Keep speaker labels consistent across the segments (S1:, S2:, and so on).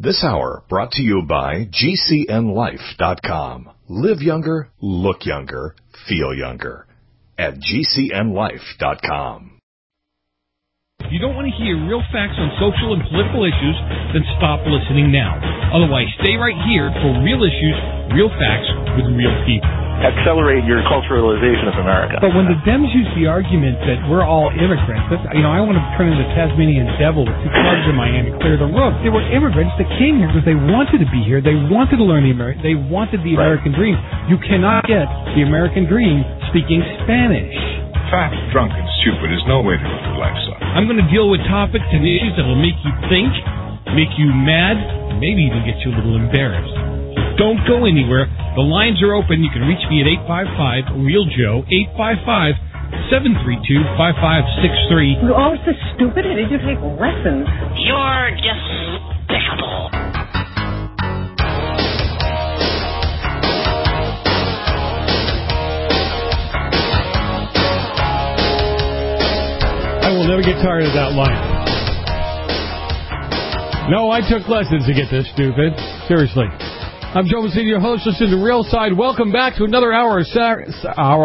S1: This hour brought to you by GCNLife.com. Live younger, look younger, feel younger. At GCNLife.com.
S2: If you don't want to hear real facts on social and political issues, then stop listening now. Otherwise, stay right here for real issues, real facts with real people.
S3: Accelerate your culturalization of America.
S4: But when the Dems use the argument that we're all immigrants, I want to turn into Tasmanian devil with two clubs in Miami, clear the road. They were immigrants that came here because they wanted to be here. They wanted to learn they wanted the American dream. You cannot get the American dream speaking Spanish.
S5: Fat, drunk, and stupid is no way to live your life, son.
S2: I'm going to deal with topics and issues that will make you think, make you mad, and maybe even get you a little embarrassed. Don't go anywhere. The lines are open. You can reach me at 855-REAL-JOE, 855-732-5563.
S6: You're all so stupid. Did you take lessons?
S7: You're despicable.
S4: I will never get tired of that line. No, I took lessons to get this stupid. Seriously. I'm Joe Mazzini, your host. Listen to Real Side. Welcome back to another hour of It's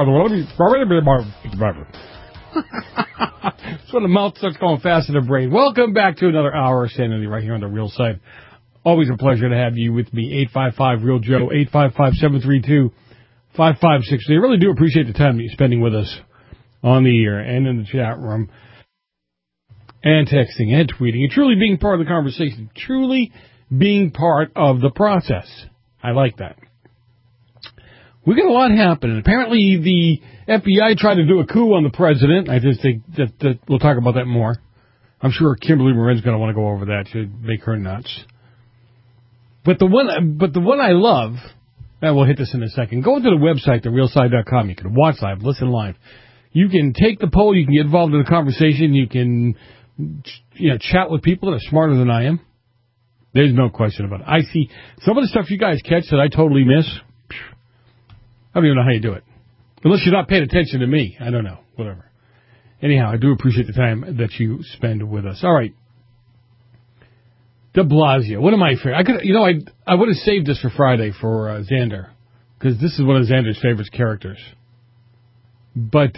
S4: when the mouth starts going fast in the brain. Welcome back to another hour of sanity right here on the Real Side. Always a pleasure to have you with me. 855-REAL-JOE, 855-732-5563. I really do appreciate the time that you're spending with us on the air and in the chat room and texting and tweeting and truly being part of the conversation, truly being part of the process. I like that. We got a lot happening. Apparently, the FBI tried to do a coup on the president. I just think that we'll talk about that more. I'm sure Kimberly Morin's going to want to go over that to make her nuts. But the one I love, and we'll hit this in a second. Go to the website, therealside.com. You can watch live, listen live. You can take the poll. You can get involved in the conversation. You can, chat with people that are smarter than I am. There's no question about it. I see some of the stuff you guys catch that I totally miss. I don't even know how you do it. Unless you're not paying attention to me. I don't know. Whatever. Anyhow, I do appreciate the time that you spend with us. All right. De Blasio. One of my favorites. I would have saved this for Friday for Xander. Because this is one of Xander's favorite characters. But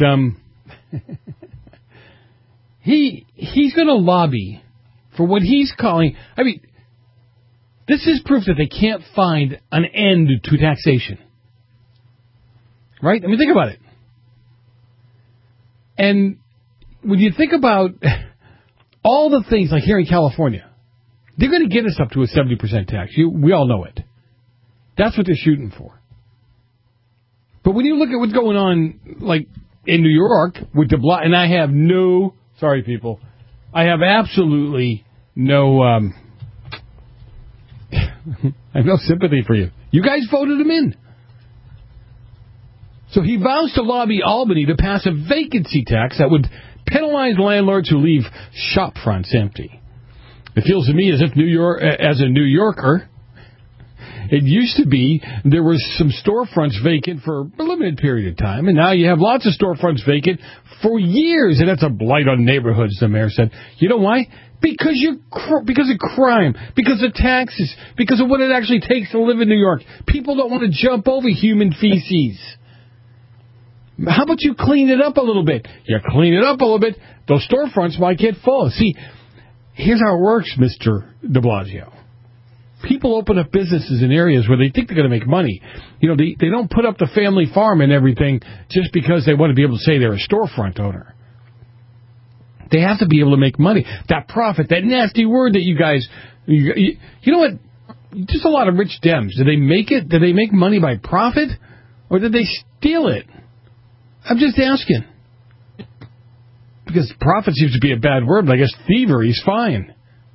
S4: he's going to lobby for what he's calling... this is proof that they can't find an end to taxation. Right? Think about it. And when you think about all the things like here in California, they're going to get us up to a 70% tax. We all know it. That's what they're shooting for. But when you look at what's going on, like in New York with De Blasio, and I have absolutely no, I have no sympathy for you. You guys voted him in. So he vows to lobby Albany to pass a vacancy tax that would penalize landlords who leave shop fronts empty. It feels to me as if as a New Yorker, it used to be there was some storefronts vacant for a limited period of time, and now you have lots of storefronts vacant for years, and that's a blight on neighborhoods, the mayor said. You know why? Because of crime, because of taxes, because of what it actually takes to live in New York. People don't want to jump over human feces. How about you clean it up a little bit? You clean it up a little bit, those storefronts might get full. See, here's how it works, Mr. de Blasio. People open up businesses in areas where they think they're going to make money. They don't put up the family farm and everything just because they want to be able to say they're a storefront owner. They have to be able to make money. That profit, that nasty word that you guys... You know what? Just a lot of rich Dems. Did they make it? Did they make money by profit? Or did they steal it? I'm just asking. Because profit seems to be a bad word, but I guess thievery's fine.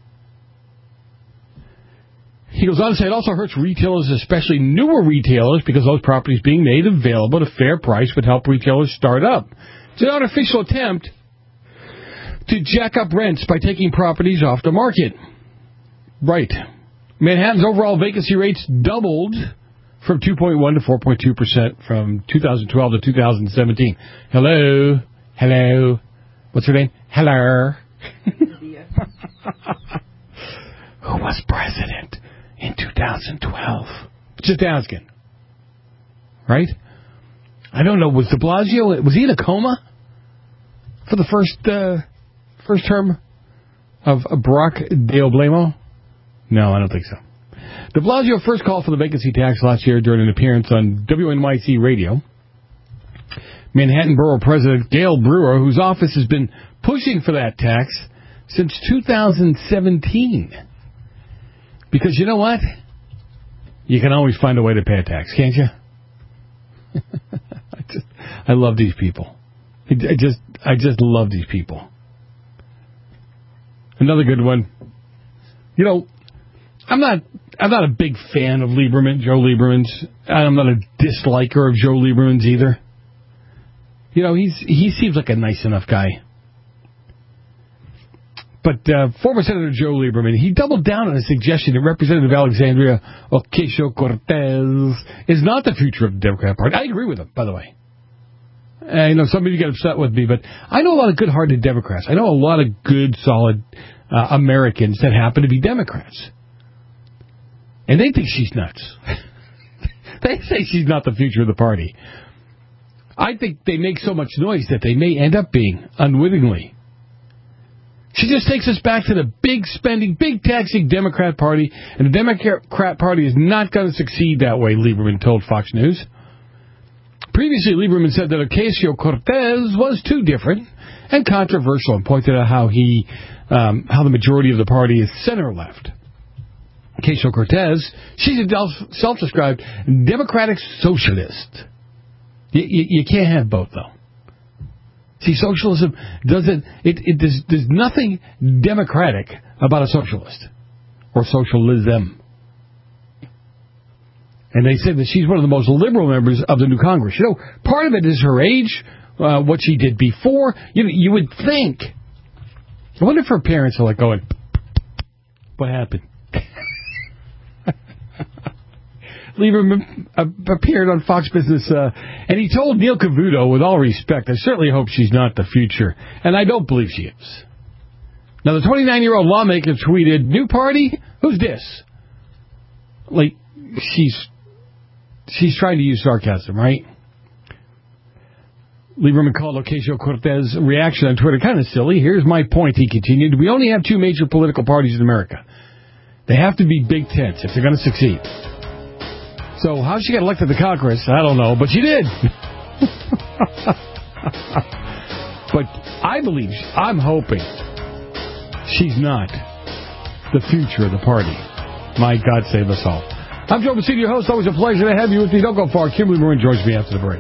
S4: He goes on to say it also hurts retailers, especially newer retailers, because those properties being made available at a fair price would help retailers start up. It's an artificial attempt to jack up rents by taking properties off the market. Right. Manhattan's overall vacancy rates doubled from 2.1 to 4.2% from 2012 to 2017. Hello. What's her name? Hello. Who was president? 2012. Just asking. Right? I don't know. Was de Blasio, was he in a coma for the first term of Barack D'Oblamo? No, I don't think so. De Blasio first called for the vacancy tax last year during an appearance on WNYC Radio. Manhattan Borough President Gail Brewer, whose office has been pushing for that tax since 2017. Because you know what? You can always find a way to pay a tax, can't you? I love these people. I just love these people. Another good one. You know, I'm not a big fan of Lieberman, Joe Lieberman's. I'm not a disliker of Joe Lieberman's either. You know, he seems like a nice enough guy. But former Senator Joe Lieberman, he doubled down on a suggestion that Representative Alexandria Ocasio-Cortez is not the future of the Democrat Party. I agree with him, by the way. I know some of you get upset with me, but I know a lot of good-hearted Democrats. I know a lot of good, solid Americans that happen to be Democrats. And they think she's nuts. They say she's not the future of the party. I think they make so much noise that they may end up being, unwittingly. She just takes us back to the big spending, big taxing Democrat Party, and the Democrat Party is not going to succeed that way, Lieberman told Fox News. Previously, Lieberman said that Ocasio-Cortez was too different and controversial and pointed out how the majority of the party is center-left. Ocasio-Cortez, she's a self-described Democratic socialist. You can't have both, though. See, socialism doesn't... There's nothing democratic about a socialist or socialism. And they said that she's one of the most liberal members of the new Congress. You know, part of it is her age, what she did before. You would think. I wonder if her parents are like going, what happened? Lieberman appeared on Fox Business, and he told Neil Cavuto, with all respect, I certainly hope she's not the future, and I don't believe she is. Now, the 29-year-old lawmaker tweeted, new party? Who's this? Like, she's trying to use sarcasm, right? Lieberman called Ocasio-Cortez's reaction on Twitter kind of silly. Here's my point, he continued. We only have two major political parties in America. They have to be big tents if they're going to succeed. So how she got elected to Congress, I don't know, but she did. But I'm hoping she's not the future of the party. My God save us all. I'm Joe Messina, your host. Always a pleasure to have you with me. Don't go far. Kimberly Moran joins me after the break.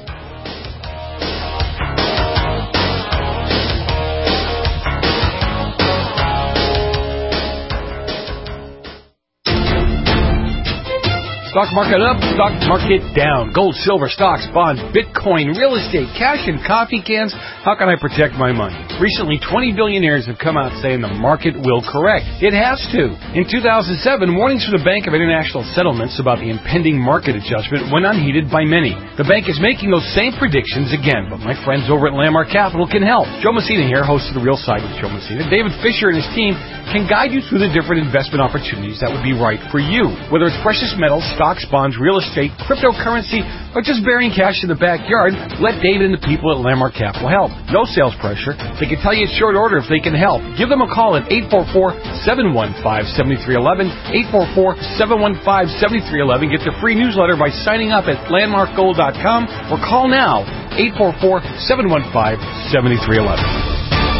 S4: Stock market up, stock market down. Gold, silver, stocks, bonds, Bitcoin, real estate, cash, and coffee cans. How can I protect my money? Recently, 20 billionaires have come out saying the market will correct. It has to. In 2007, warnings from the Bank of International Settlements about the impending market adjustment went unheeded by many. The bank is making those same predictions again, but my friends over at Landmark Capital can help. Joe Messina here, host of The Real Side with Joe Messina. David Fisher and his team can guide you through the different investment opportunities that would be right for you. Whether it's precious metals, stocks, bonds, real estate, cryptocurrency, or just burying cash in the backyard, let David and the people at Landmark Capital help. No sales pressure. They can tell you at short order if they can help. Give them a call at 844-715-7311, 844-715-7311. Get their free newsletter by signing up at landmarkgold.com or call now, 844-715-7311.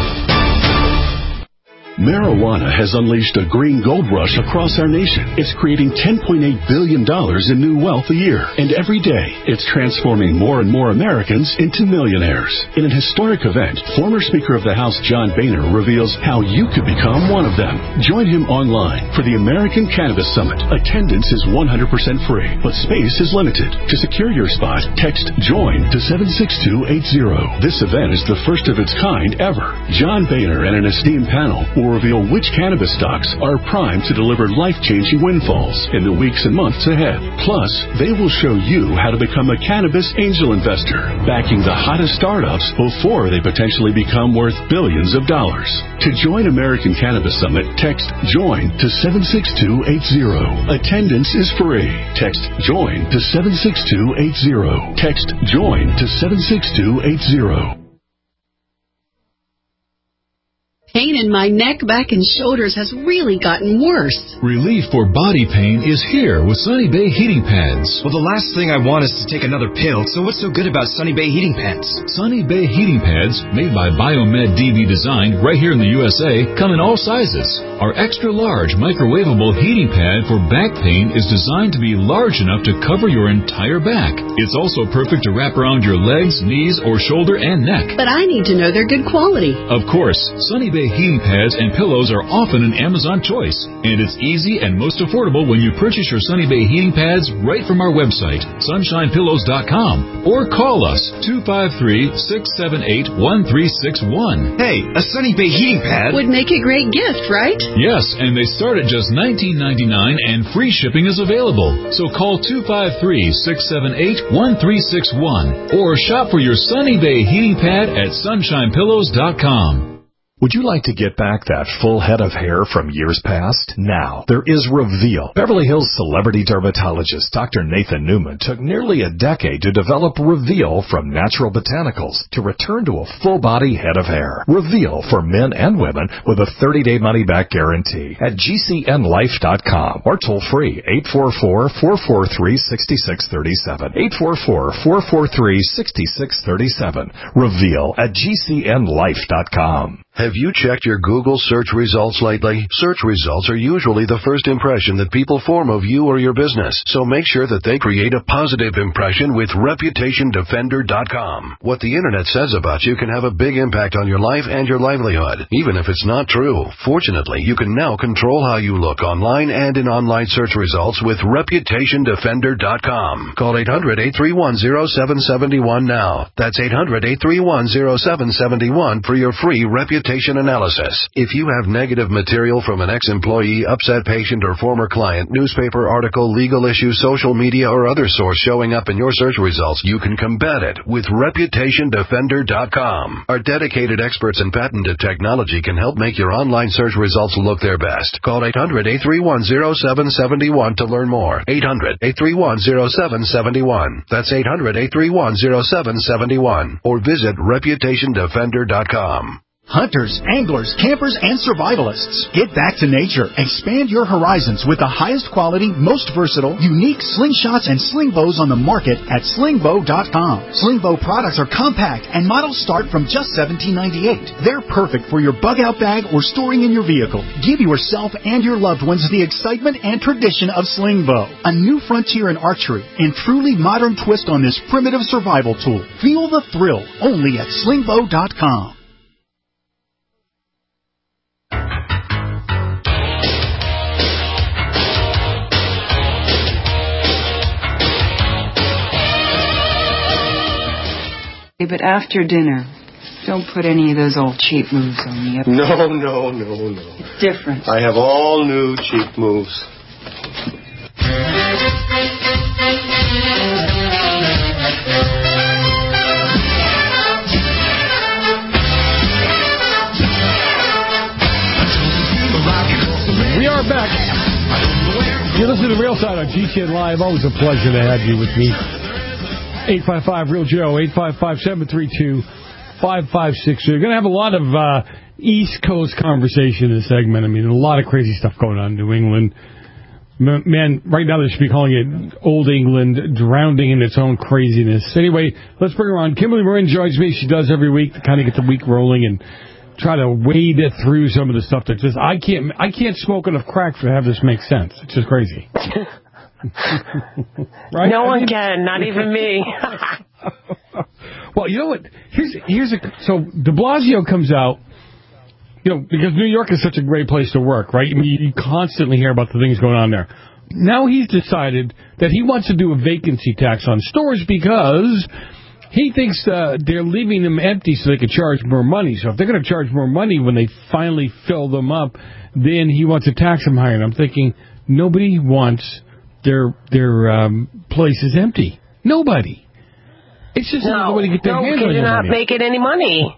S8: Marijuana has unleashed a green gold rush across our nation. It's creating $10.8 billion in new wealth a year. And every day, it's transforming more and more Americans into millionaires. In an historic event, former Speaker of the House John Boehner reveals how you could become one of them. Join him online for the American Cannabis Summit. Attendance is 100% free, but space is limited. To secure your spot, text JOIN to 76280. This event is the first of its kind ever. John Boehner and an esteemed panel will will reveal which cannabis stocks are primed to deliver life-changing windfalls in the weeks and months ahead. Plus, they will show you how to become a cannabis angel investor, backing the hottest startups before they potentially become worth billions of dollars. To join American Cannabis Summit, text JOIN to 76280. Attendance is free. Text JOIN to 76280. Text JOIN to 76280.
S9: Pain in my neck, back, and shoulders has really gotten worse.
S10: Relief for body pain is here with Sunny Bay Heating Pads.
S11: Well, the last thing I want is to take another pill, so what's so good about Sunny Bay Heating Pads?
S10: Sunny Bay Heating Pads, made by Biomed DB Design right here in the USA, come in all sizes. Our extra-large microwavable heating pad for back pain is designed to be large enough to cover your entire back. It's also perfect to wrap around your legs, knees, or shoulder and neck.
S9: But I need to know they're good quality.
S10: Of course, Sunny Bay heating pads and pillows are often an Amazon choice, and it's easy and most affordable when you purchase your Sunny Bay heating pads right from our website, sunshinepillows.com, or call us 253-678-1361.
S11: Hey, a Sunny Bay heating pad
S9: would make a great gift, right?
S10: Yes, and they start at just $19.99 and free shipping is available. So call 253-678-1361 or shop for your Sunny Bay heating pad at sunshinepillows.com.
S1: Would you like to get back that full head of hair from years past? Now, there is Reveal. Beverly Hills celebrity dermatologist Dr. Nathan Newman took nearly a decade to develop Reveal from natural botanicals to return to a full-body head of hair. Reveal for men and women with a 30-day money-back guarantee at GCNlife.com or toll-free 844-443-6637. 844-443-6637. Reveal at GCNlife.com.
S12: Have you checked your Google search results lately? Search results are usually the first impression that people form of you or your business, so make sure that they create a positive impression with ReputationDefender.com. What the Internet says about you can have a big impact on your life and your livelihood, even if it's not true. Fortunately, you can now control how you look online and in online search results with ReputationDefender.com. Call 800-831-0771 now. That's 800-831-0771 for your free reputation analysis. If you have negative material from an ex-employee, upset patient, or former client, newspaper article, legal issue, social media, or other source showing up in your search results, you can combat it with ReputationDefender.com. Our dedicated experts in patented technology can help make your online search results look their best. Call 800-831-0771 to learn more. 800-831-0771. That's 800-831-0771. Or visit ReputationDefender.com.
S13: Hunters, anglers, campers, and survivalists. Get back to nature. Expand your horizons with the highest quality, most versatile, unique slingshots and sling bows on the market at slingbow.com. Slingbow products are compact and models start from just $17.98. They're perfect for your bug-out bag or storing in your vehicle. Give yourself and your loved ones the excitement and tradition of Slingbow, a new frontier in archery and truly modern twist on this primitive survival tool. Feel the thrill only at slingbow.com.
S14: But after dinner, don't put any of those old cheap moves on me.
S15: No.
S14: Different.
S15: I have all new cheap moves.
S4: We are back. You listen to The Real Side on GCN Live. Always a pleasure to have you with me. 855-REAL-JOE, 855-732-5563. We're going to have a lot of East Coast conversation in this segment. I mean, a lot of crazy stuff going on in New England. Man, right now they should be calling it Old England, drowning in its own craziness. Anyway, let's bring her on. Kimberly Marin joins me. She does every week to kind of get the week rolling and try to wade through some of the stuff that just, I can't smoke enough crack to have this make sense. It's just crazy. Right?
S6: No one can, not even me.
S4: Well, you know what? So de Blasio comes out, because New York is such a great place to work, right? I mean, you constantly hear about the things going on there. Now he's decided that he wants to do a vacancy tax on stores because He thinks they're leaving them empty so they can charge more money. So if they're going to charge more money when they finally fill them up, then he wants to tax them higher. And I'm thinking, nobody wants their places empty. Nobody. It's just another way to get their hands on your money.
S6: You're not making any money.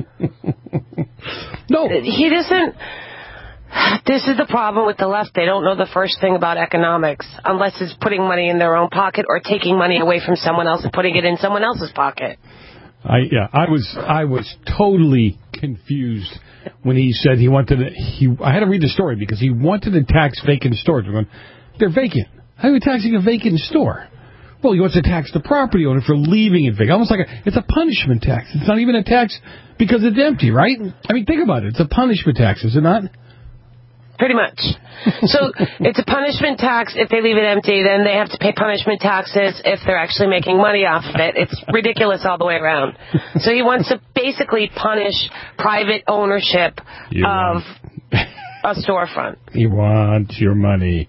S4: No.
S6: He doesn't... This is the problem with the left. They don't know the first thing about economics, unless it's putting money in their own pocket or taking money away from someone else and putting it in someone else's pocket.
S4: I was totally confused when he said he wanted to... I had to read the story because he wanted to tax vacant stores. I'm going, they're vacant. How are you taxing a vacant store? Well, he wants to tax the property owner for leaving it vacant. Almost like it's a punishment tax. It's not even a tax because it's empty, right? I mean, think about it. It's a punishment tax, is it not?
S6: Pretty much. So it's a punishment tax if they leave it empty. Then they have to pay punishment taxes if they're actually making money off of it. It's ridiculous all the way around. So he wants to basically punish private ownership of a storefront.
S4: He wants your money.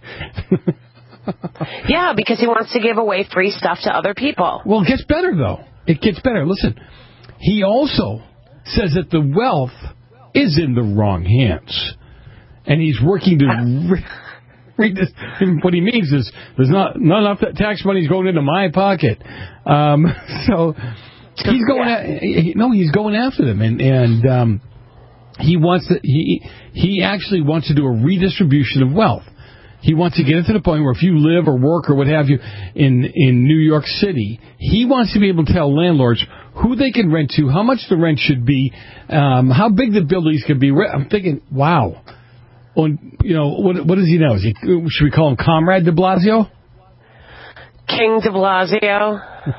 S6: Yeah, because he wants to give away free stuff to other people.
S4: Well, it gets better, though. It gets better. Listen, he also says that the wealth is in the wrong hands. And he's working to read this. What he means is there's not enough tax money is going into my pocket. So he's going. He's going after them, and he wants to. He actually wants to do a redistribution of wealth. He wants to get it to the point where if you live or work or what have you in New York City, he wants to be able to tell landlords who they can rent to, how much the rent should be, how big the buildings could be. I'm thinking, wow. What does he know? Should we call him Comrade de Blasio?
S6: King de Blasio.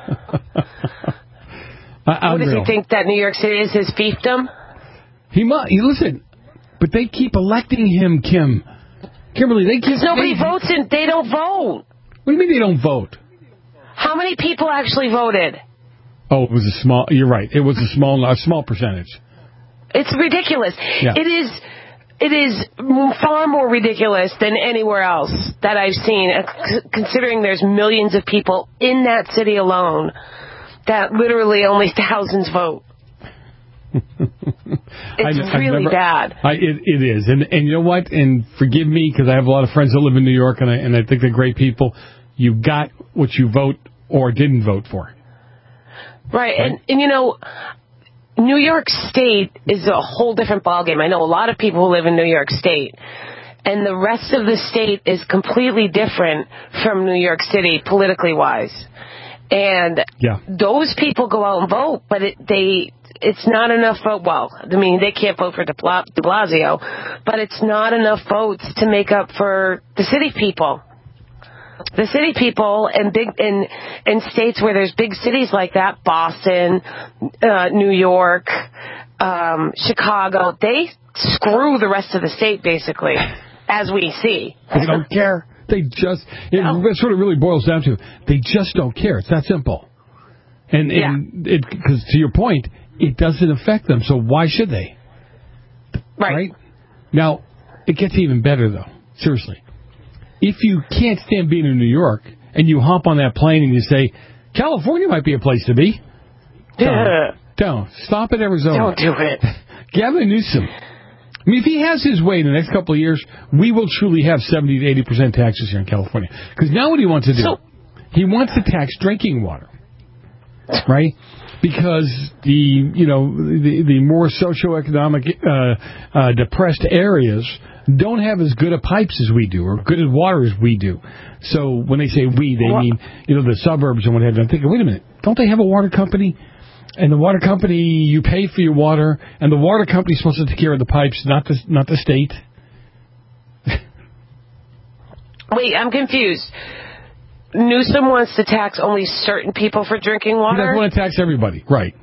S6: What does he think that New York City is his fiefdom?
S4: He must. Listen, but they keep electing him, Kim. Kimberly,
S6: nobody votes and they don't vote.
S4: What do you mean they don't vote?
S6: How many people actually voted?
S4: Oh, it was a small. You're right. It was a small percentage.
S6: It's ridiculous.
S4: Yeah.
S6: It is far more ridiculous than anywhere else that I've seen, considering there's millions of people in that city alone that literally only thousands vote. It's really bad.
S4: It is. And you know what? And forgive me, because I have a lot of friends that live in New York, and I think they're great people. You got what you vote or didn't vote for.
S6: Right. And New York State is a whole different ballgame. I know a lot of people who live in New York State, and the rest of the state is completely different from New York City, politically wise. And those people go out and vote, but it's not enough vote. Well, I mean, they can't vote for de Blasio, but it's not enough votes to make up for the city people. The city people in states where there's big cities like that, Boston, New York, Chicago, they screw the rest of the state, basically, as we see.
S4: They don't care. That's what it really boils down to. They just don't care. It's that simple. Because to your point, it doesn't affect them, so why should they? Right? Now, it gets even better, though. Seriously. If you can't stand being in New York and you hop on that plane and you say, California might be a place to be. Don't. Stop at Arizona.
S6: Don't do it.
S4: Gavin Newsom. I mean, if he has his way in the next couple of years, we will truly have 70 to 80% taxes here in California. Because now what he wants to do, he wants to tax drinking water. Right? Because the more socioeconomic depressed areas don't have as good a pipes as we do, or good as water as we do. So when they say we, they mean the suburbs and what have you. I'm thinking, wait a minute, don't they have a water company? And the water company, you pay for your water, and the water company's supposed to take care of the pipes, not the state.
S6: Wait, I'm confused. Newsom wants to tax only certain people for drinking water?
S4: He doesn't want to tax everybody. Right.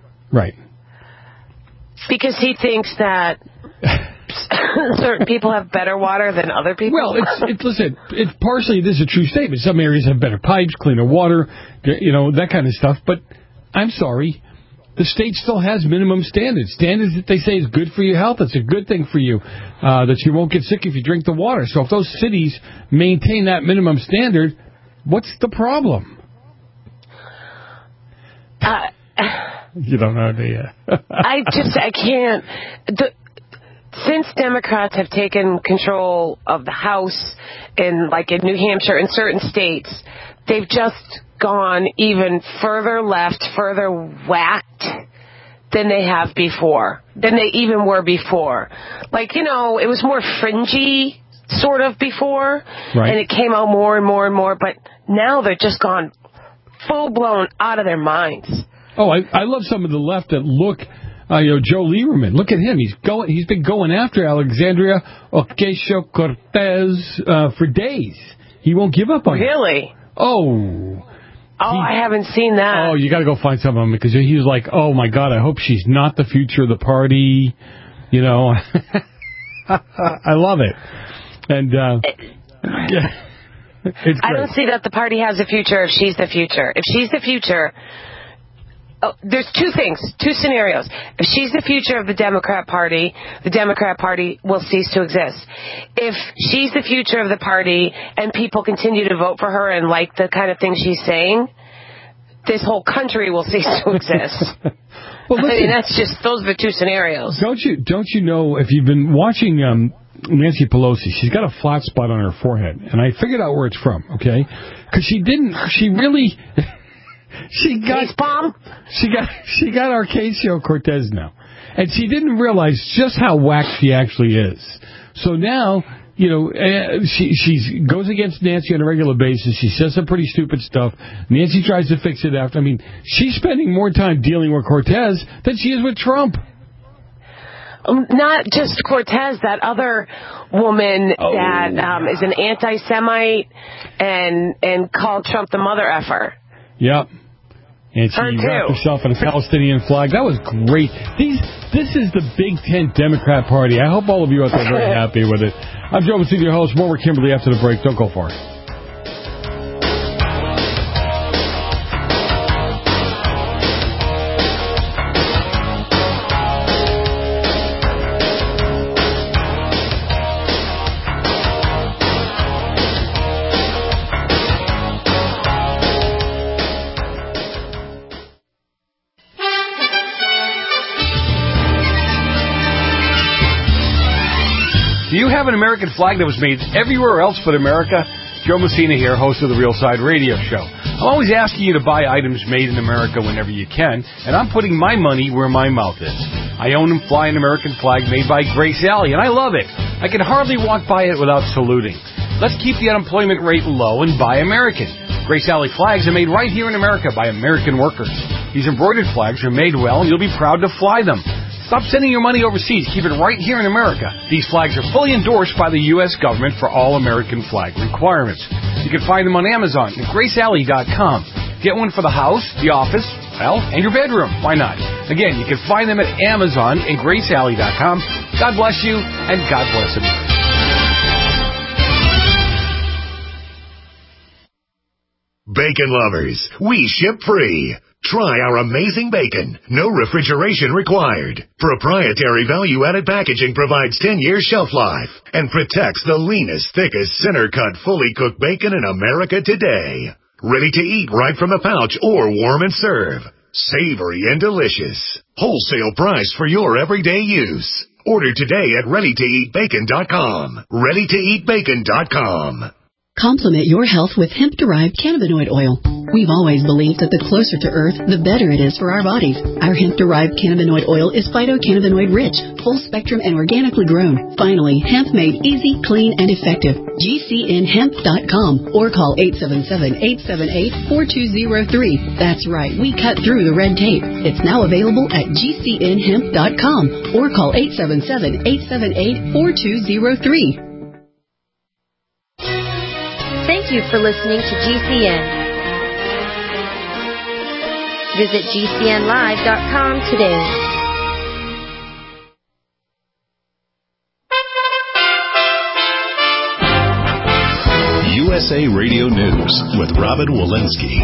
S6: Because he thinks that certain people have better water than other people?
S4: Well, listen, it's partially, this is a true statement. Some areas have better pipes, cleaner water, that kind of stuff. But I'm sorry, the state still has minimum standards. Standards that they say is good for your health. It's a good thing for you, that you won't get sick if you drink the water. So if those cities maintain that minimum standard, what's the problem? You don't know, do you?
S6: I can't. Since Democrats have taken control of the House in New Hampshire and certain states, they've just gone even further left, further whacked than they have before, than they even were before. It was more fringy sort of before,
S4: right.
S6: And it came out more and more and more, but now they're just gone full-blown out of their minds.
S4: Oh, I love some of the left that look, Joe Lieberman. Look at him. He's been going after Alexandria Ocasio-Cortez for days. He won't give up on her.
S6: Really?
S4: Oh,
S6: I haven't seen that.
S4: Oh, you got to go find some of them because he was like, oh, my God, I hope she's not the future of the party. I love it. And yeah, it's great.
S6: I don't see that the party has a future if she's the future. If she's the future, there's two scenarios. If she's the future of the Democrat Party will cease to exist. If she's the future of the party and people continue to vote for her and like the kind of things she's saying, this whole country will cease to exist.
S4: Well, listen,
S6: those are the two scenarios.
S4: Don't you know, if you've been watching Nancy Pelosi, she's got a flat spot on her forehead, and I figured out where it's from, okay? Because she got Ocasio-Cortez now, and she didn't realize just how whack she actually is. So now, she goes against Nancy on a regular basis. She says some pretty stupid stuff. Nancy tries to fix it after. I mean, she's spending more time dealing with Cortez than she is with Trump.
S6: Not just Cortez, that other woman that is an anti-Semite and called Trump the mother effer.
S4: Yep. And she wrapped herself in a Palestinian flag. That was great. This is the Big Tent Democrat Party. I hope all of you out there are very happy with it. I'm Joe Massino, your host. More with Kimberly after the break. Don't go far.
S16: Do you have an American flag that was made everywhere else but America? Joe Messina here, host of the Real Side Radio Show. I'm always asking you to buy items made in America whenever you can, and I'm putting my money where my mouth is. I own and fly an American flag made by Grace Alley, and I love it. I can hardly walk by it without saluting. Let's keep the unemployment rate low and buy American. Grace Alley flags are made right here in America by American workers. These embroidered flags are made well, and you'll be proud to fly them. Stop sending your money overseas. Keep it right here in America. These flags are fully endorsed by the U.S. government for all American flag requirements. You can find them on Amazon at GraceAlley.com. Get one for the house, the office, and your bedroom. Why not? Again, you can find them at Amazon and GraceAlley.com. God bless you, and God bless America.
S17: Bacon lovers, we ship free. Try our amazing bacon. No refrigeration required. Proprietary value-added packaging provides 10 years shelf life and protects the leanest, thickest, center-cut, fully cooked bacon in America today. Ready to eat right from the pouch or warm and serve. Savory and delicious. Wholesale price for your everyday use. Order today at ReadyToEatBacon.com. ReadyToEatBacon.com.
S9: Complement your health with hemp-derived cannabinoid oil. We've always believed that the closer to Earth, the better it is for our bodies. Our hemp-derived cannabinoid oil is phytocannabinoid-rich, full-spectrum, and organically grown. Finally, hemp made easy, clean, and effective. GCNHemp.com or call 877-878-4203. That's right, we cut through the red tape. It's now available at GCNHemp.com or call 877-878-4203.
S18: Thank you for listening to GCN. Visit GCNlive.com today.
S8: USA Radio News with Robin Walensky.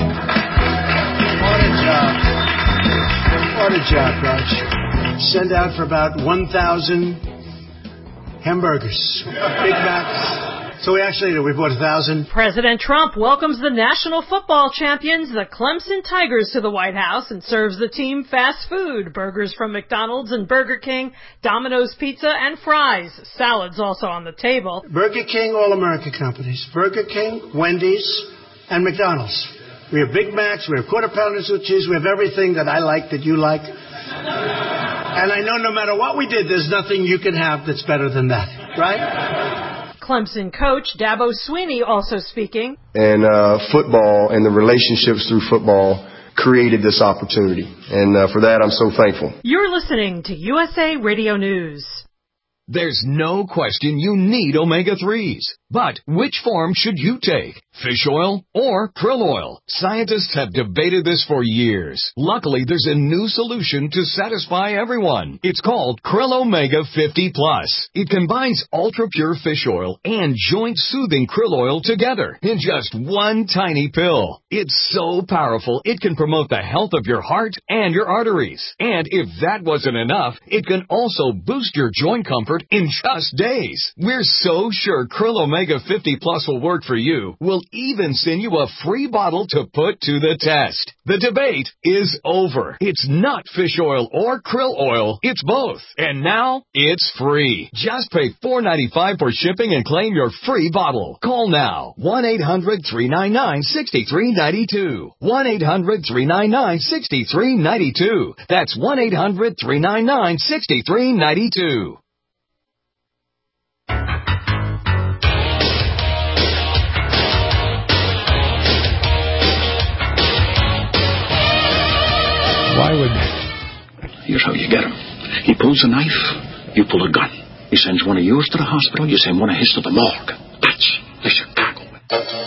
S19: What a job, Raj. Send out for about 1,000 hamburgers, Big Macs, So we bought 1,000.
S20: President Trump welcomes the National Football Champions, the Clemson Tigers, to the White House and serves the team fast food, burgers from McDonald's and Burger King, Domino's Pizza, and fries. Salads also on the table.
S19: Burger King, all American companies. Burger King, Wendy's, and McDonald's. We have Big Macs, we have Quarter Pounders with cheese, we have everything that I like, that you like. And I know no matter what we did, there's nothing you can have that's better than that, right?
S20: Clemson coach Dabo Swinney also speaking.
S15: And football and the relationships through football created this opportunity. And for that, I'm so thankful.
S20: You're listening to USA Radio News.
S1: There's no question you need omega-3s. But which form should you take? Fish oil or krill oil? Scientists have debated this for years. Luckily, there's a new solution to satisfy everyone. It's called Krill Omega 50 Plus. It combines ultra-pure fish oil and joint-soothing krill oil together in just one tiny pill. It's so powerful, it can promote the health of your heart and your arteries. And if that wasn't enough, it can also boost your joint comfort in just days. We're so sure Krill Omega 50 Plus will work for you. We'll even send you a free bottle to put to the test. The debate is over. It's not fish oil or krill oil. It's both. And now it's free. Just pay $4.95 for shipping and claim your free bottle. Call now. 1-800-399-6392. 1-800-399-6392. That's 1-800-399-6392.
S4: Why would...
S21: Here's how you get him. He pulls a knife, you pull a gun. He sends one of yours to the hospital, you send one of his to the morgue. That's the Chicago way.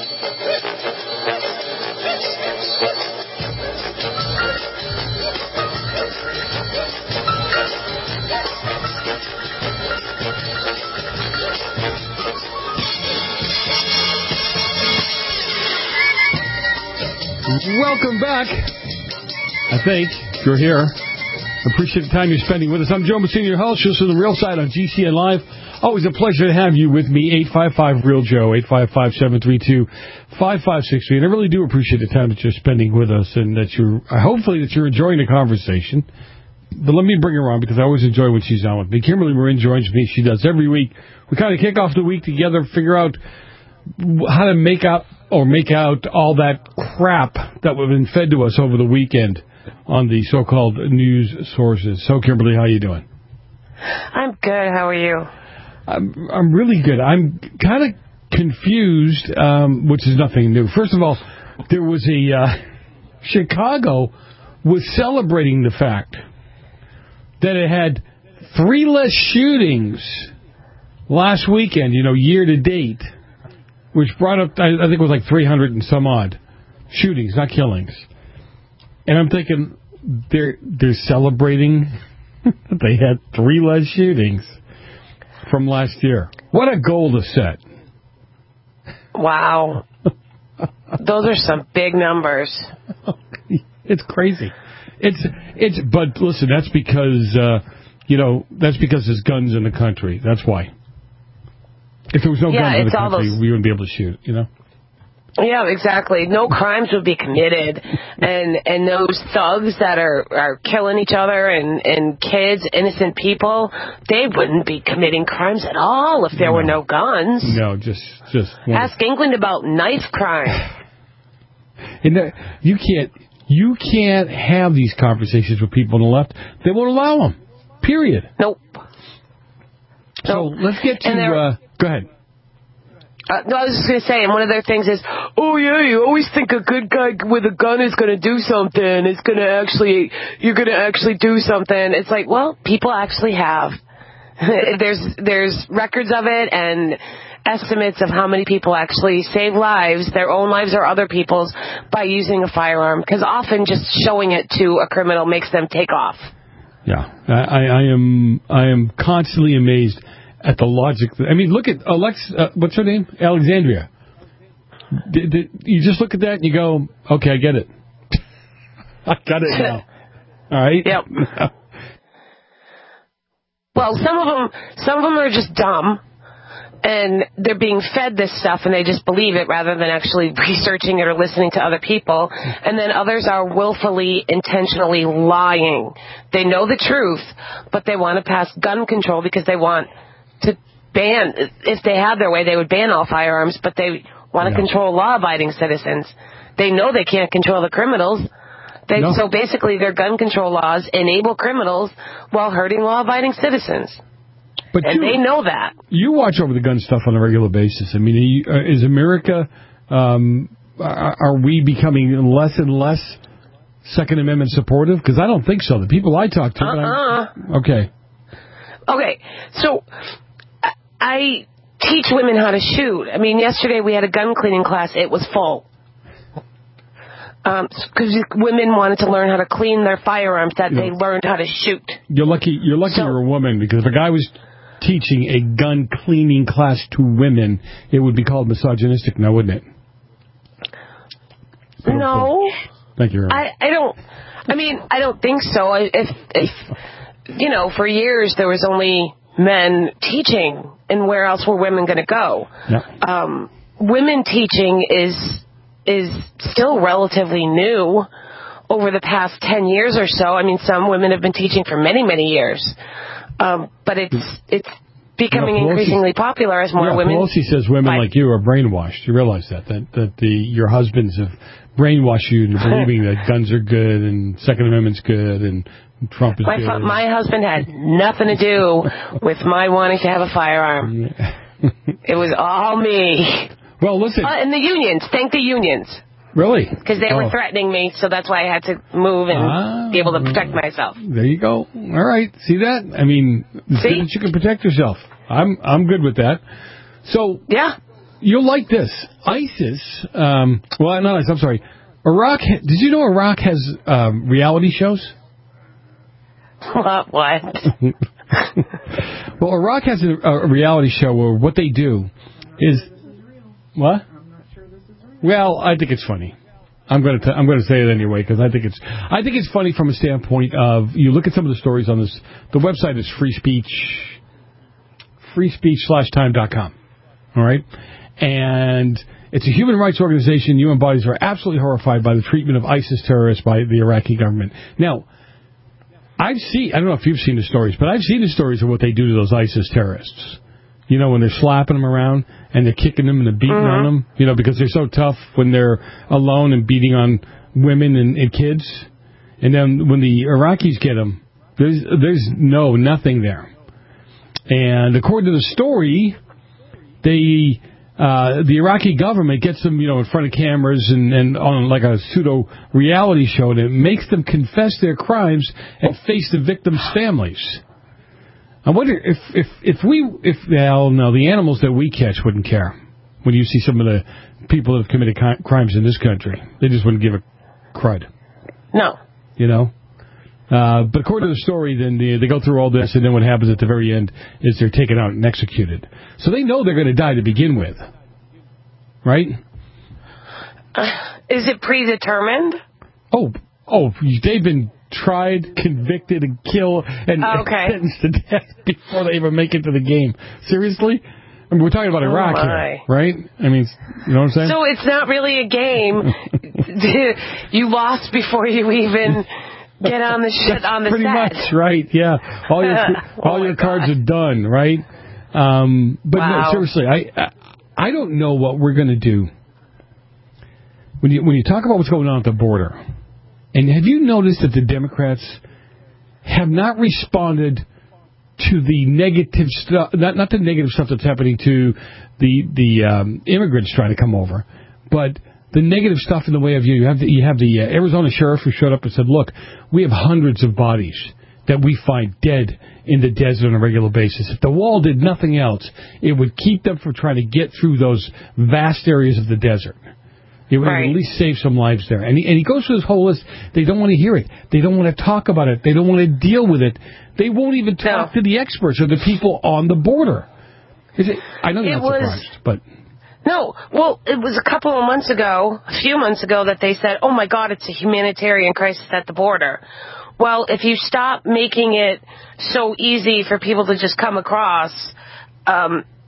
S4: Welcome back. I think, if you're here. Appreciate the time you're spending with us. I'm Joe Messina, your host. You're on The Real Side on GCN Live. Always a pleasure to have you with me. 855-REAL-JOE, 855-732-5563. And I really do appreciate the time that you're spending with us and that hopefully that you're enjoying the conversation. But let me bring her on because I always enjoy when she's on with me. Kimberly Marin joins me. She does every week. We kind of kick off the week together, figure out how to make out all that crap that we've been fed to us over the weekend on the so-called news sources. So, Kimberly, how you doing?
S6: I'm good. How are you?
S4: I'm really good. I'm kind of confused, which is nothing new. First of all, there was Chicago was celebrating the fact that it had 3 less shootings last weekend, year to date, which brought up, I think it was like 300 and some odd shootings, not killings. And I'm thinking, they're celebrating that they had 3 less shootings from last year. What a goal to set.
S6: Wow. Those are some big numbers.
S4: It's crazy. But listen, that's because, there's guns in the country. That's why. If there was no guns in the country, we wouldn't be able to shoot,
S6: Yeah, exactly. No crimes would be committed, and those thugs that are killing each other and kids, innocent people, they wouldn't be committing crimes at all if there were no guns.
S4: No, just
S6: ask England about knife crime.
S4: And you can't have these conversations with people on the left. They won't allow them. Period.
S6: Nope.
S4: So let's get to. Go ahead.
S6: No, I was just going to say, and one of their things is, you always think a good guy with a gun is going to do something. You're going to actually do something. It's like, well, people actually have. There's records of it and estimates of how many people actually save lives, their own lives or other people's, by using a firearm. Because often just showing it to a criminal makes them take off.
S4: Yeah, I am constantly amazed at the logic. I mean, look at what's her name? Alexandria. You just look at that and you go, okay, I get it. I got it now. All right?
S6: Yep. Well, some of them are just dumb. and they're being fed this stuff and they just believe it rather than actually researching it or listening to other people. And then others are willfully, intentionally lying. They know the truth, but they want to pass gun control because they want to ban, if they had their way, they would ban all firearms, but they want to control law-abiding citizens. They know they can't control the criminals. So basically their gun control laws enable criminals while hurting law-abiding citizens.
S4: But
S6: they know that.
S4: You watch over the gun stuff on a regular basis. I mean, is America, are we becoming less and less Second Amendment supportive? Because I don't think so. The people I talk to... Okay. Okay, so I teach women how to shoot. I mean, yesterday we had a gun cleaning class. It was full. Because women wanted to learn how to clean their firearms that they learned how to shoot. You're lucky you're a woman, because if a guy was teaching a gun cleaning class to women, it would be called misogynistic now, wouldn't it?
S6: No.
S4: Thank you,
S6: I don't think so. If for years there was only men teaching, and where else were women going to go? Yeah. Women teaching is still relatively new over the past 10 years or so. I mean, some women have been teaching for many, many years. But it's becoming increasingly popular as more women...
S4: Pelosi says women like you are brainwashed. You realize that your husbands have brainwashed you into believing that guns are good and Second Amendment's good and Trump is good.
S6: My husband had nothing to do with my wanting to have a firearm. It was all me.
S4: Well, listen...
S6: and the unions. Thank the unions.
S4: Really?
S6: Because they were threatening me, so that's why I had to move and be able to protect myself.
S4: There you go. All right. See that? I mean, it's good that you can protect yourself. I'm good with that. So, you'll like this. ISIS, not ISIS, I'm sorry. Iraq, did you know Iraq has reality shows?
S6: What?
S4: Well, Iraq has a reality show where what they do is... What? Well, I think it's funny. I'm going to say it anyway because I think it's funny from a standpoint of, you look at some of the stories on this. The website is freespeech/time.com. All right, and it's a human rights organization. UN bodies are absolutely horrified by the treatment of ISIS terrorists by the Iraqi government. Now, I don't know if you've seen the stories, but I've seen the stories of what they do to those ISIS terrorists. You know, when they're slapping them around and they're kicking them and they're beating on them, because they're so tough when they're alone and beating on women and kids. And then when the Iraqis get them, there's nothing there. And according to the story, the Iraqi government gets them, in front of cameras and on like a pseudo reality show, and it makes them confess their crimes and face the victims' families. I wonder if the animals that we catch wouldn't care when you see some of the people that have committed crimes in this country. They just wouldn't give a crud.
S6: No.
S4: But according to the story, then they go through all this, and then what happens at the very end is they're taken out and executed. So they know they're going to die to begin with. Right?
S6: Is it predetermined?
S4: Oh, they've been tried, convicted, and killed, and sentenced to death before they even make it to the game. Seriously? I mean, we're talking about Iraq here, right? I mean, you know what I'm saying?
S6: So it's not really a game. You lost before you even get on the set.
S4: Pretty much, right? Yeah. All your cards are done, right? But no, seriously, I don't know what we're going to do when you talk about what's going on at the border. And have you noticed that the Democrats have not responded to the negative stuff, not the negative stuff that's happening to the immigrants trying to come over, but the negative stuff in the way of you have the Arizona sheriff who showed up and said, look, we have hundreds of bodies that we find dead in the desert on a regular basis. If the wall did nothing else, it would keep them from trying to get through those vast areas of the desert. It would at least save some lives there. And he goes through this whole list. They don't want to hear it. They don't want to talk about it. They don't want to deal with it. They won't even talk to the experts or the people on the border. I know you're not surprised, but...
S6: No, well, it was a few months ago, that they said, oh my God, it's a humanitarian crisis at the border. Well, if you stop making it so easy for people to just come across,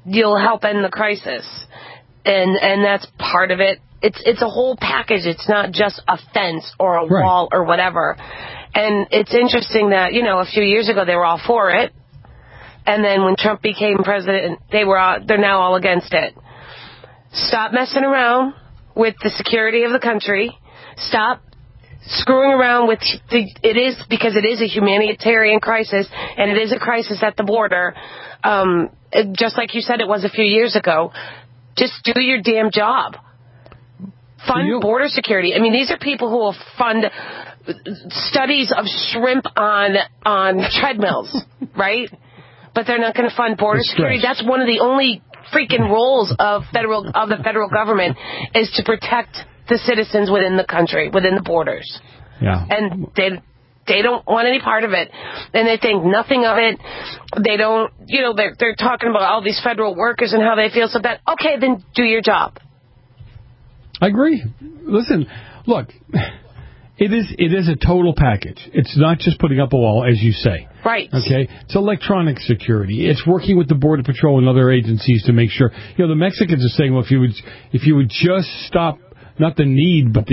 S6: you'll help end the crisis. And that's part of it. It's a whole package. It's not just a fence or a wall or whatever. And it's interesting that, a few years ago they were all for it. And then when Trump became president, they're now all against it. Stop messing around with the security of the country. Stop screwing around with because it is a humanitarian crisis, and it is a crisis at the border. Just like you said it was a few years ago. Just do your damn job. Fund border security. I mean, these are people who will fund studies of shrimp on treadmills, right? But they're not going to fund border security. That's one of the only freaking roles of the federal government is to protect the citizens within the country, within the borders.
S4: Yeah.
S6: And they don't want any part of it. And they think nothing of it. They don't, they're talking about all these federal workers and how they feel so bad. Okay, then do your job.
S4: I agree. Listen, look, it is a total package. It's not just putting up a wall, as you say.
S6: Right.
S4: Okay? It's electronic security. It's working with the Border Patrol and other agencies to make sure. The Mexicans are saying, well, if you would just stop, not the need, but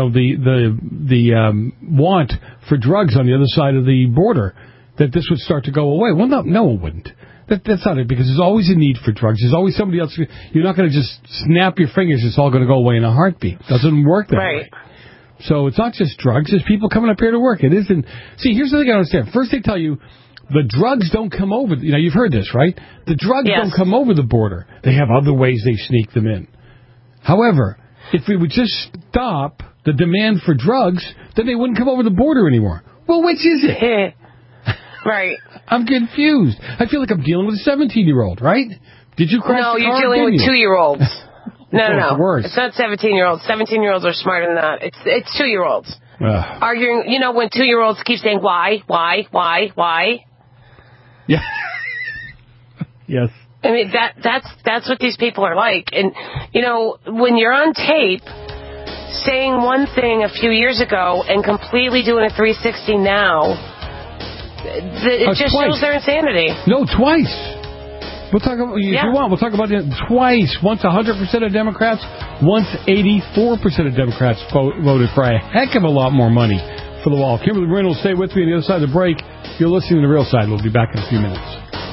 S4: the want for drugs on the other side of the border, that this would start to go away. Well, no, it wouldn't. That's not it, because there's always a need for drugs. There's always somebody else. You're not going to just snap your fingers. It's all going to go away in a heartbeat. It doesn't work that way. So it's not just drugs. There's people coming up here to work. It isn't. See, here's the thing I understand. First they tell you the drugs don't come over. You've heard this, right? The drugs don't come over the border. They have other ways they sneak them in. However, if we would just stop the demand for drugs, then they wouldn't come over the border anymore. Well, which is it?
S6: Right.
S4: I'm confused. I feel like I'm dealing with a 17-year-old, right? Did you crash the car?
S6: No, you're dealing with 2-year-olds. No.
S4: It's worse.
S6: It's not 17-year-olds. 17-year-olds are smarter than that. It's 2-year-olds. Arguing, when 2-year-olds keep saying, why?
S4: Yeah. Yes.
S6: I mean, that's what these people are like. And, when you're on tape saying one thing a few years ago and completely doing a 360 now, it just shows their insanity.
S4: No, twice. We'll talk about, if you want, we'll talk about it twice. Once 100% of Democrats, once 84% of Democrats voted for a heck of a lot more money for the wall. Kimberly Marino will stay with me on the other side of the break. You're listening to The Real Side. We'll be back in a few minutes.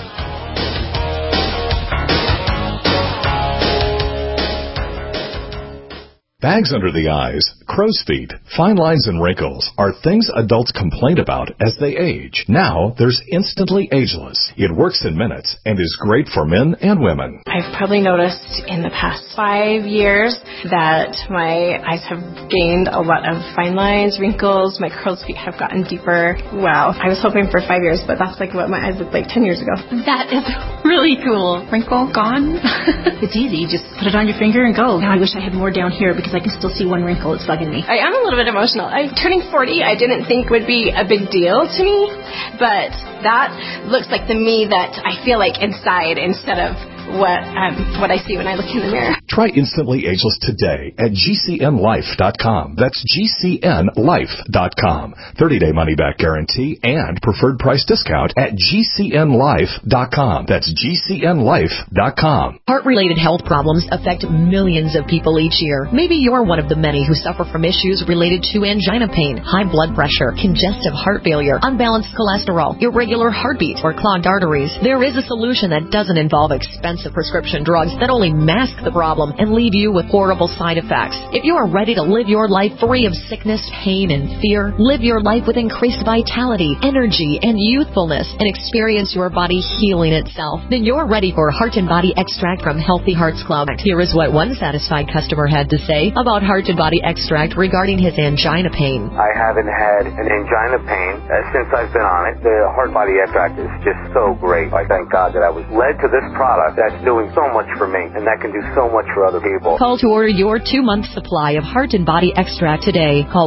S1: Bags under the eyes, crow's feet, fine lines and wrinkles are things adults complain about as they age. Now, there's Instantly Ageless. It works in minutes and is great for men and women.
S3: I've probably noticed in the past 5 years that my eyes have gained a lot of fine lines, wrinkles, my crow's feet have gotten deeper. Wow. I was hoping for 5 years, but that's like what my eyes looked like 10 years ago. That is really cool. Wrinkle gone? It's easy. You just put it on your finger and go. Now I wish I had more down here because I can still see one wrinkle. It's bugging me. I am a little bit emotional. I'm turning 40. I didn't think would be a big deal to me, but that looks like the me that I feel like inside instead of what I see when I look in the mirror.
S1: Try Instantly Ageless today at GCNLife.com. That's GCNLife.com. 30-day money-back guarantee and preferred price discount at GCNLife.com. That's GCNLife.com.
S22: Heart-related health problems affect millions of people each year. Maybe you're one of the many who suffer from issues related to angina pain, high blood pressure, congestive heart failure, unbalanced cholesterol, irregular heartbeat, or clogged arteries. There is a solution that doesn't involve expensive prescription drugs that only mask the problem and leave you with horrible side effects. If you are ready to live your life free of sickness, pain, and fear, live your life with increased vitality, energy, and youthfulness, and experience your body healing itself, then you're ready for Heart and Body Extract from Healthy Hearts Club. Here is what one satisfied customer had to say about Heart and Body Extract regarding his angina pain.
S23: I haven't had an angina pain since I've been on it. The Heart Body Extract is just so great. I thank God that I was led to this product that's doing so much for me, and that can do so much for other people.
S22: Call to order your 2-month supply of Heart and Body Extract today. Call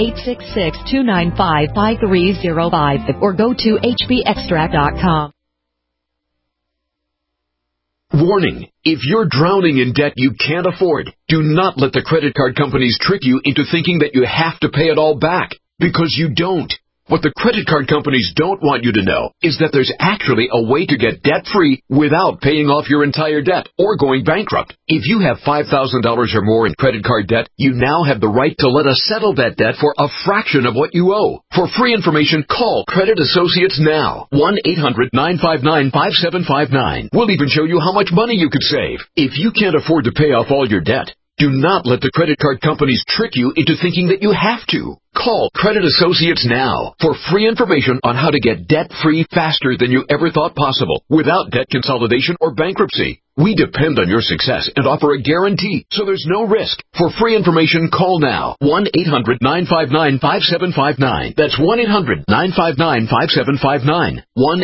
S22: 1-866-295-5305 or go to hbextract.com.
S24: Warning. If you're drowning in debt you can't afford, do not let the credit card companies trick you into thinking that you have to pay it all back, because you don't. What the credit card companies don't want you to know is that there's actually a way to get debt-free without paying off your entire debt or going bankrupt. If you have $5,000 or more in credit card debt, you now have the right to let us settle that debt for a fraction of what you owe. For free information, call Credit Associates now. 1-800-959-5759. We'll even show you how much money you could save. If you can't afford to pay off all your debt, do not let the credit card companies trick you into thinking that you have to. Call Credit Associates now for free information on how to get debt-free faster than you ever thought possible without debt consolidation or bankruptcy. We depend on your success and offer a guarantee, so there's no risk. For free information, call now. 1-800-959-5759. That's 1-800-959-5759.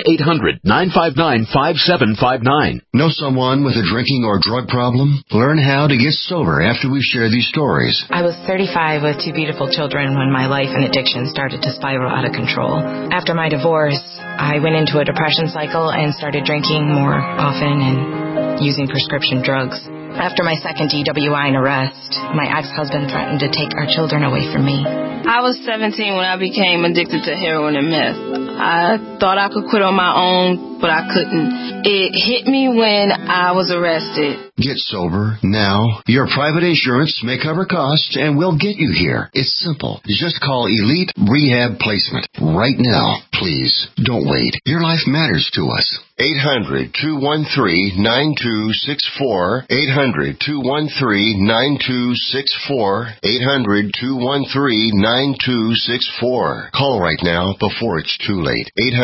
S24: 1-800-959-5759.
S2: Know someone with a drinking or drug problem? Learn how to get sober after we share these stories.
S5: I was 35 with 2 beautiful children when my life and addiction started to spiral out of control. After my divorce, I went into a depression cycle and started drinking more often and using prescription drugs. After my second DWI and arrest, my ex-husband threatened to take our children away from me.
S7: I was 17 when I became addicted to heroin and meth. I thought I could quit on my own, but I couldn't. It hit me when I was arrested.
S2: Get sober now. Your private insurance may cover costs and we'll get you here. It's simple. Just call Elite Rehab Placement right now. Please, don't wait. Your life matters to us.
S11: 800-213-9264. 800-213-9264. 800-213-9264. Call right now before it's too late.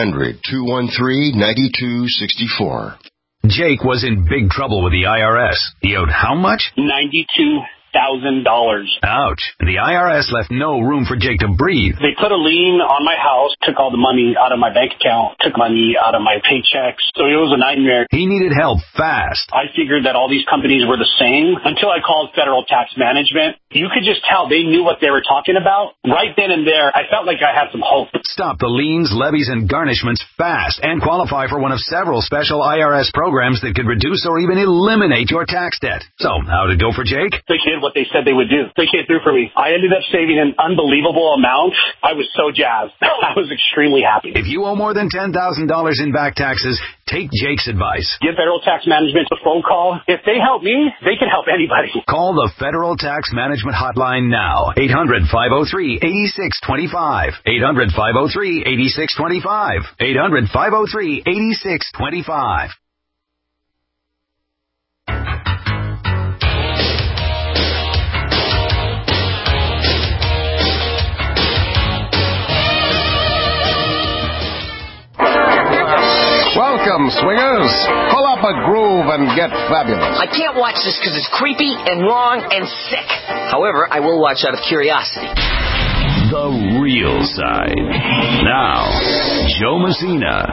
S11: 800-213-9264.
S25: Jake was in big trouble with the IRS. He owed how much?
S26: $92,000.
S25: Ouch. The IRS left no room for Jake to breathe.
S26: They put a lien on my house, took all the money out of my bank account, took money out of my paychecks. So it was a nightmare.
S25: He needed help fast.
S26: I figured that all these companies were the same until I called Federal Tax Management. You could just tell they knew what they were talking about. Right then and there, I felt like I had some hope.
S25: Stop the liens, levies, and garnishments fast and qualify for one of several special IRS programs that could reduce or even eliminate your tax debt. So, how'd it go for Jake?
S26: They did what they said they would do. They came through for me. I ended up saving an unbelievable amount. I was so jazzed. I was extremely happy.
S25: If you owe more than $10,000 in back taxes, take Jake's advice.
S26: Give Federal Tax Management a phone call. If they help me, they can help anybody.
S25: Call the Federal Tax Management Hotline now. 800-503-8625. 800-503-8625. 800-503-8625.
S27: Welcome, swingers. Pull up a groove and get fabulous.
S28: I can't watch this because it's creepy and wrong and sick. However, I will watch out of curiosity.
S10: The Real Side. Now, Joe Messina.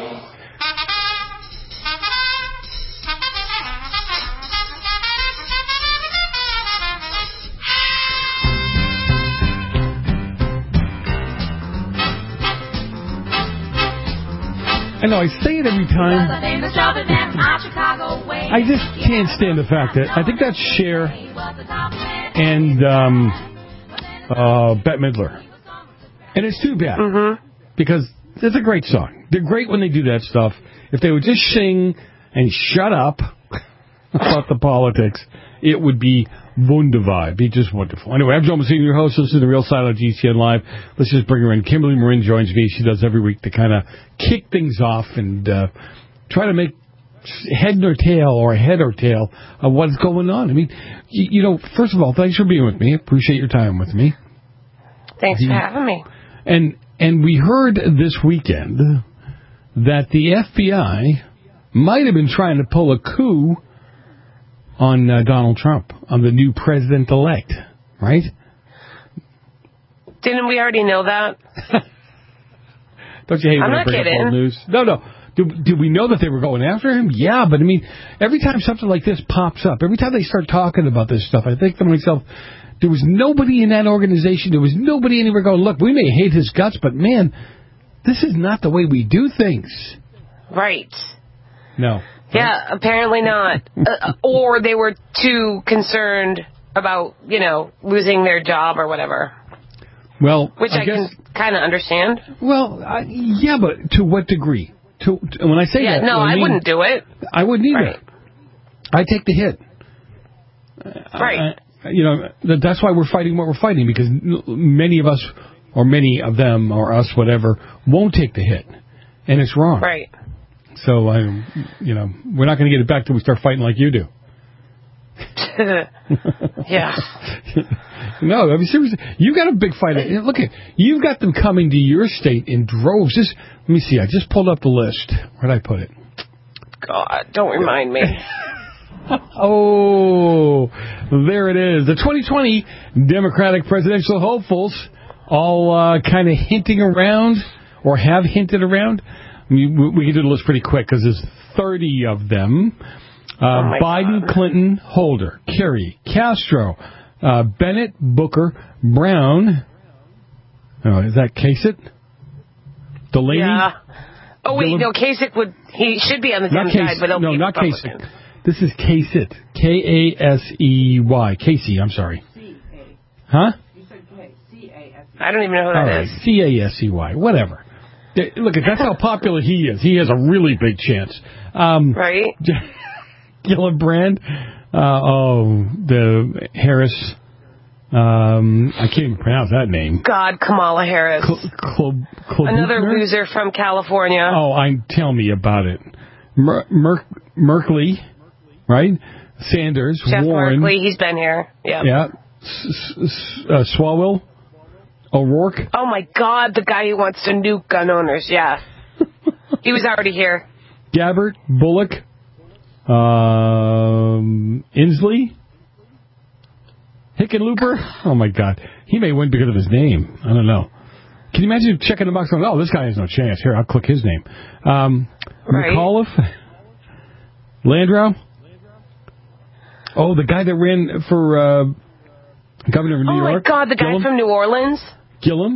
S4: I know, I say it every time. I just can't stand the fact that I think that's Cher and Bette Midler. And it's too bad. Because it's a great song. They're great when they do that stuff. If they would just sing and shut up about the politics, it would be wunderbar. Be just wonderful. Anyway, I'm Joe Messina, your host. This is The Real Side on GCN Live. Let's just bring her in. Kimberly Marin joins me. She does every week to kind of kick things off and try to make head or tail of what's going on. I mean, you know, first of all, thanks for being with me. Appreciate your time with me.
S6: Thanks for having me.
S4: And we heard this weekend that the FBI might have been trying to pull a coup on Donald Trump, on the new president-elect, right?
S6: Didn't we already know that?
S4: Don't you hate when I bring up old news? No. Do we know that they were going after him? Yeah, but I mean, every time something like this pops up, every time they start talking about this stuff, I think to myself, there was nobody in that organization, there was nobody anywhere going, look, we may hate his guts, but man, this is not the way we do things.
S6: Right.
S4: No.
S6: Yeah, apparently not. Or they were too concerned about, losing their job or whatever.
S4: Well,
S6: which I can kind of understand.
S4: Well, yeah, but to what degree? When I say that,
S6: no, I wouldn't do it.
S4: I wouldn't either.
S6: Right.
S4: I take the hit.
S6: Right.
S4: That's why we're fighting what we're fighting, because many of us, or many of them, or us, whatever, won't take the hit, and it's wrong.
S6: Right.
S4: So we're not going to get it back till we start fighting like you do.
S6: Yeah.
S4: No, I mean, seriously, you got a big fight. Look, you've got them coming to your state in droves. Let me see. I just pulled up the list. Where'd I put it?
S6: God, don't remind me.
S4: Oh, there it is. The 2020 Democratic presidential hopefuls all kind of hinting around, or have hinted around. I mean, we can do the list pretty quick because there's 30 of them. Biden, God. Clinton, Holder, Kerry, Castro, Bennett, Booker, Brown. Oh, is that Kasich? Delaney?
S6: Yeah. Oh, wait, no, Kasich he should be on the Dem side, but he'll be
S4: not Kasich. This is Kasich. K-A-S-E-Y. Casey, I'm sorry. Huh?
S6: You said C-A-S-E-Y. I don't even know who that is.
S4: C-A-S-E-Y. Whatever. Look, that's how popular he is. He has a really big chance.
S6: Right?
S4: Gillibrand. The Harris. I can't even pronounce that name.
S6: God, Kamala Harris. Another loser from California.
S4: Oh, tell me about it. Merkley, right? Sanders,
S6: Jeff
S4: Warren.
S6: Merkley, he's been here. Yep.
S4: Yeah. Swalwell. O'Rourke.
S6: Oh, my God, the guy who wants to nuke gun owners, yeah. He was already here.
S4: Gabbard, Bullock, Inslee, Hickenlooper. Oh, my God. He may win because of his name. I don't know. Can you imagine checking the box going, oh, this guy has no chance. Here, I'll click his name. McAuliffe, Landrieu. Oh, the guy that ran for governor of New York.
S6: Oh, my God, the guy from New Orleans.
S4: Gillum.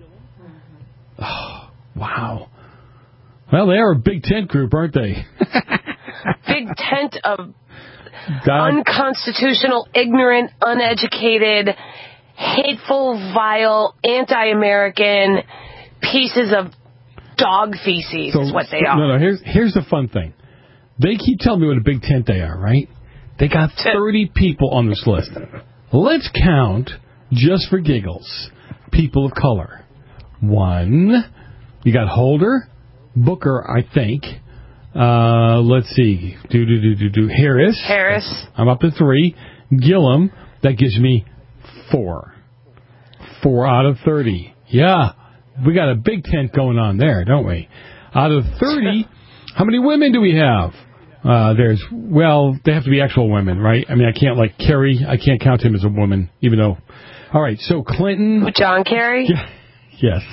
S4: Oh, wow. Well, they are a big tent group, aren't they?
S6: Big tent of unconstitutional, ignorant, uneducated, hateful, vile, anti-American pieces of dog feces is what they are.
S4: No, here's the fun thing. They keep telling me what a big tent they are, right? They got 30 people on this list. Let's count, just for giggles, people of color. 1, you got Holder, Booker, I think. Let's see. Harris. I'm up to 3. Gillum, that gives me 4. 4 out of 30. Yeah, we got a big tent going on there, don't we? Out of 30, how many women do we have? They have to be actual women, right? I mean, I can't, like Kerry, I can't count him as a woman, even though. All right, so Clinton.
S6: John Kerry?
S4: Yes.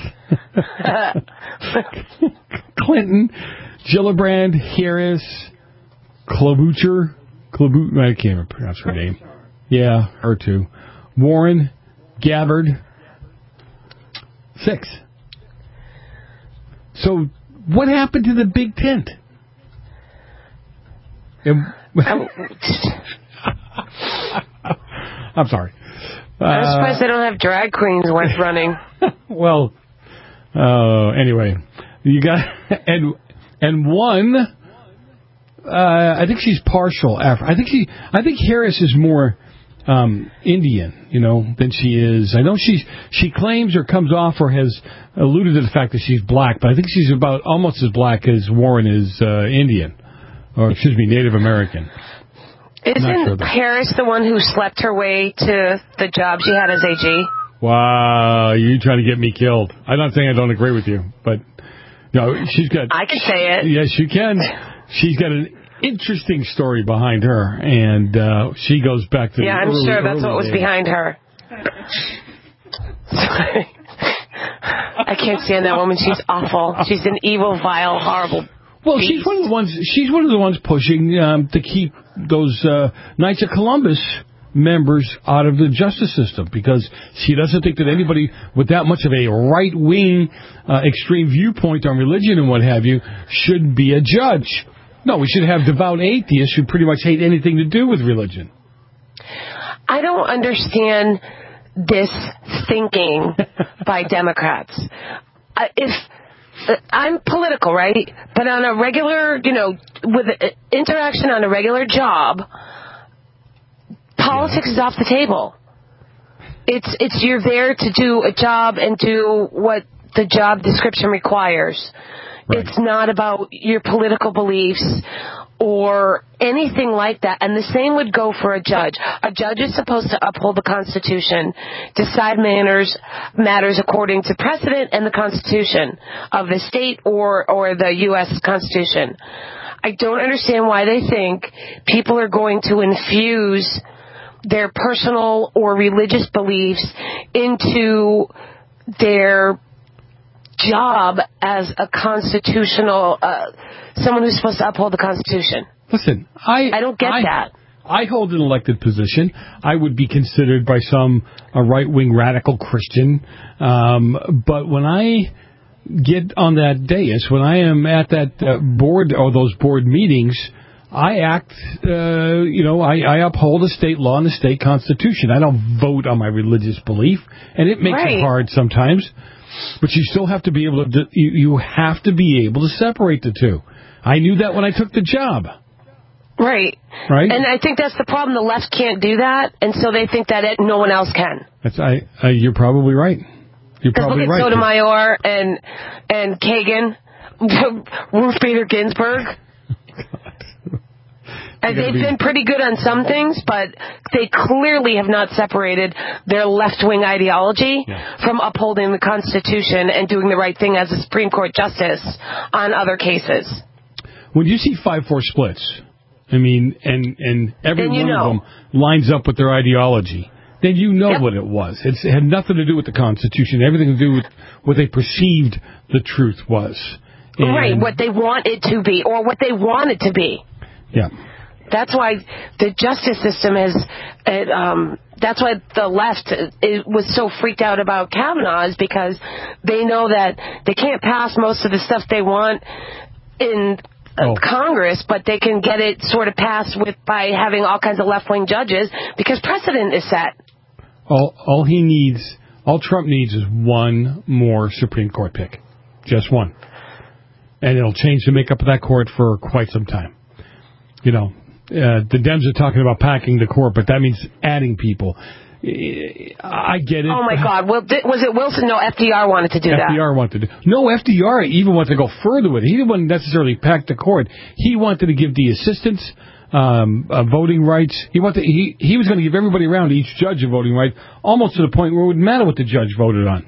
S4: Clinton, Gillibrand, Harris, Klobuchar, I can't even pronounce her name. Yeah, her too. Warren, Gabbard. 6. So, what happened to the big tent? I'm sorry.
S6: I'm surprised they don't have drag queens running.
S4: Well, anyway, you got and one. I think she's partial African. I think Harris is more Indian, than she is. I know she claims or comes off or has alluded to the fact that she's black, but I think she's about almost as black as Warren is Indian, or excuse me, Native American.
S6: Isn't Harris the one who slept her way to the job she had as AG?
S4: Wow, you trying to get me killed. I'm not saying I don't agree with you, but she's got...
S6: I can say it.
S4: Yes, you can. She's got an interesting story behind her, and she goes back to
S6: I'm sure that's what was behind her. Sorry. I can't stand that woman. She's awful. She's an evil, vile, horrible
S4: Well,
S6: beast.
S4: she's one of the ones pushing to keep those Knights of Columbus members out of the justice system, because she doesn't think that anybody with that much of a right-wing extreme viewpoint on religion and what have you should be a judge. No, we should have devout atheists who pretty much hate anything to do with religion.
S6: I don't understand this thinking by Democrats. If I'm political, right? But on a regular, with interaction on a regular job, politics is off the table. It's you're there to do a job and do what the job description requires. Right. It's not about your political beliefs or anything like that. And the same would go for a judge. A judge is supposed to uphold the Constitution, decide matters according to precedent and the Constitution of the state or the U.S. Constitution. I don't understand why they think people are going to infuse their personal or religious beliefs into their job as a constitutional, someone who's supposed to uphold the Constitution.
S4: Listen, I
S6: don't get that.
S4: I hold an elected position. I would be considered by some a right-wing radical Christian. But when I get on that dais, when I am at that board or those board meetings, I act, I uphold a state law and the state constitution. I don't vote on my religious belief, and it makes it hard sometimes. But you still have to be able to. You have to be able to separate the two. I knew that when I took the job.
S6: Right. And I think that's the problem. The left can't do that, and so they think that no one else can.
S4: You're probably right. You're probably
S6: right. Look at Sotomayor and Kagan, Ruth Bader Ginsburg. They've been pretty good on some things, but they clearly have not separated their left-wing ideology from upholding the Constitution and doing the right thing as a Supreme Court justice on other cases.
S4: When you see 5-4 splits, I mean, and every one of them lines up with their ideology, then you know what it was. It had nothing to do with the Constitution, everything to do with what they perceived the truth was.
S6: And what they want it to be, or what they want it to be.
S4: Yeah.
S6: That's why the justice system that's why the left was so freaked out about Kavanaugh, is because they know that they can't pass most of the stuff they want in Congress, but they can get it sort of passed by having all kinds of left-wing judges because precedent is set.
S4: All Trump needs is one more Supreme Court pick. Just one. And it'll change the makeup of that court for quite some time. The Dems are talking about packing the court, but that means adding people. I get it.
S6: Oh, my God. Was it Wilson? No, FDR wanted to do that.
S4: FDR wanted to do. No, FDR even wanted to go further with it. He didn't necessarily pack the court. He wanted to give the assistants voting rights. He was going to give everybody around, each judge, a voting right, almost to the point where it wouldn't matter what the judge voted on.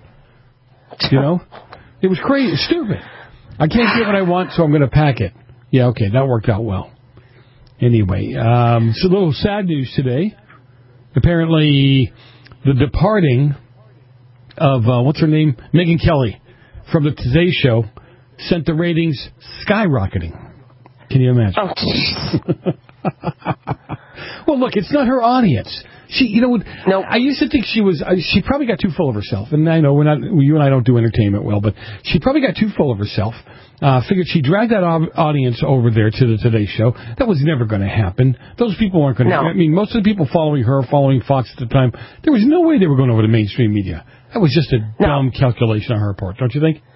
S4: It was crazy. Stupid. I can't get what I want, so I'm going to pack it. Yeah, okay, that worked out well. Anyway, it's a little sad news today. Apparently, the departing of, what's her name? Megyn Kelly from the Today Show sent the ratings skyrocketing. Can you imagine?
S6: Oh, jeez.
S4: Well, look, it's not her audience. I used to think she probably got too full of herself. And I know you and I don't do entertainment well, but she probably got too full of herself. Figured she dragged that audience over there to the Today Show. That was never going to happen. Those people weren't going to. I mean, most of the people following Fox at the time, there was no way they were going over to mainstream media. That was just a dumb calculation on her part, don't you think?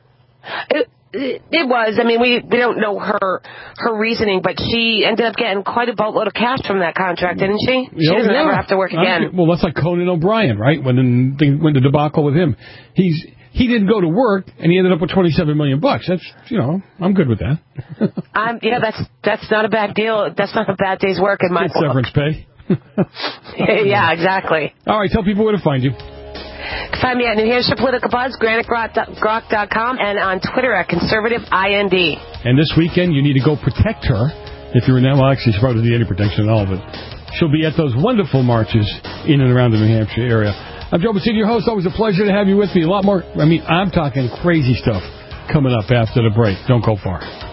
S6: It was. I mean, we don't know her reasoning, but she ended up getting quite a boatload of cash from that contract, didn't she? She doesn't ever have to work again.
S4: Well, that's like Conan O'Brien, right? When the debacle with him, he didn't go to work, and he ended up with $27 million. That's, I'm good with that.
S6: That's not a bad deal. That's not a bad day's work in my book.
S4: Severance pay.
S6: Yeah, exactly.
S4: All right, tell people where to find you.
S6: Find me at New Hampshire Political Buzz, GraniteGrok.com, and on Twitter at ConservativeIND.
S4: And this weekend, you need to go protect her. If you're in that, well, actually, she probably doesn't need any protection at all, but she'll be at those wonderful marches in and around the New Hampshire area. I'm Joe Bassini, your host. Always a pleasure to have you with me. A lot more, I'm talking crazy stuff coming up after the break. Don't go far.